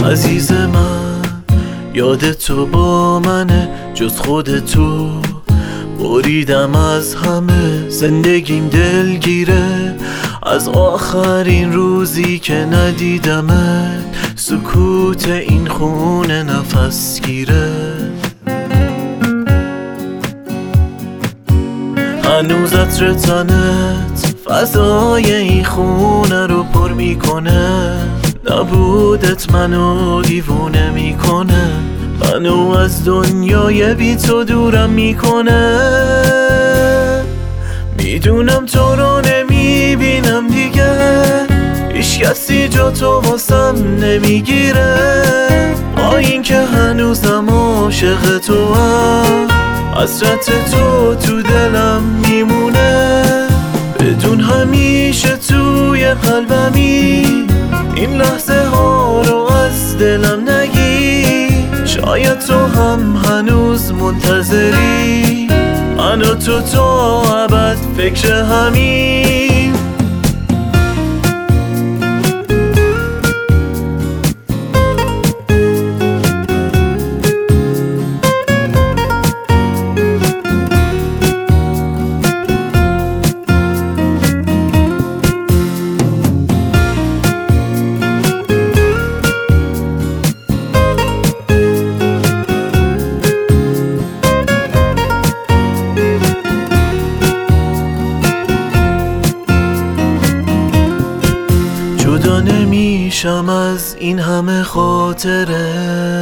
عزیز من یاد تو با منه، جز خود تو بریدم از همه. زندگیم دلگیره از آخرین روزی که ندیدمت. سکوت این خونه نفس گیره، هنوز عطر تنت فضای این خونه رو پر میکنه. نبودت منو دیوونه میکنه، منو از دنیای بی تو دورم میکنه. میدونم تو رو نمیبینم دیگه، هیچ کسی جا تو واسم نمیگیره. با این که هنوزم عاشق تو هم، حسرت تو دلم میمونه. بدون همیشه توی قلبمی، این لحظه ها رو از دلم نگی. شاید تو هم هنوز منتظری، من و تو تا ابد فکر همین. جدا نمیشم از این همه خاطره،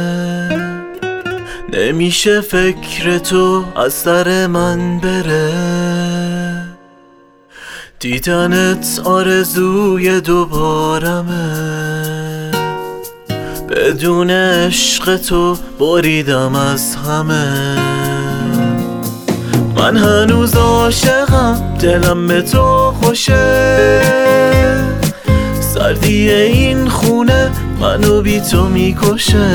نمیشه فکر تو از سر من بره. دیدنت آرزوی دوبارمه، بدون عشق تو بریدم از همه. من هنوز عاشقم، دلم به تو خوشه. سردی این خونه منو بی تو میکشه.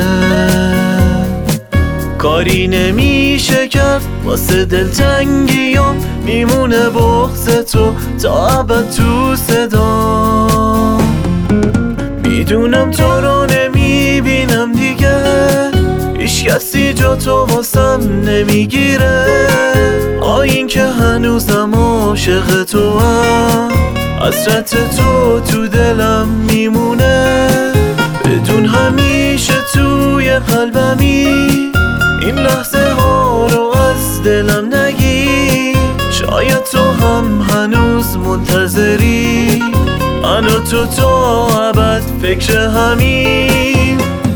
کاری نمیشه کرد واسه دلتنگیام، میمونه بغض تو تا ابد تو صدا. میدونم تو رو نمیبینم دیگه، هیچ کسی جا تو واسم نمیگیره. این که هنوزم عاشق تو هم، حسرت تو دلم میمونه. بدون همیشه توی قلبمی، این لحظه ها رو از دلم نگی. شاید تو هم هنوز منتظری، من و تو تا ابد فکر همین.